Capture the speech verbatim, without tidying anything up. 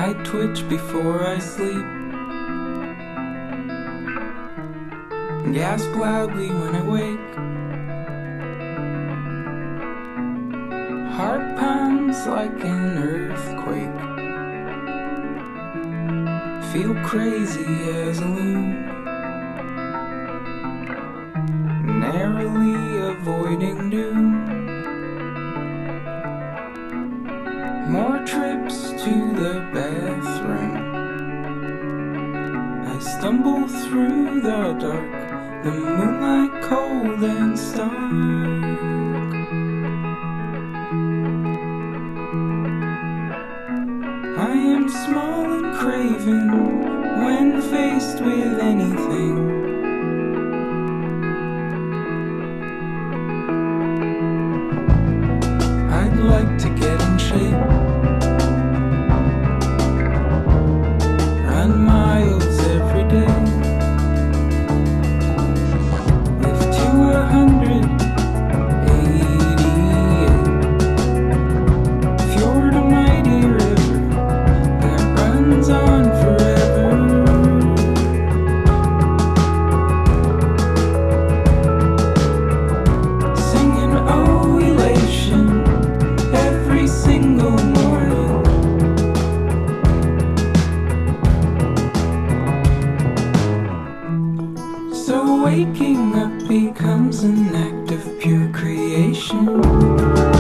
I twitch before I sleep, gasp loudly when I wake. Heart pounds like an earthquake. Feel crazy as a loon, narrowly avoiding doom. More trips to the bathroom. I stumble through the dark, the moonlight cold and stark. I am small and craven when faced with anything. I'd like to get in shape, run miles every day, live to a hundred eighty-eight. Fjord a mighty river that runs on forever. Singing oh elation every single morning. So waking up becomes an act of pure creation.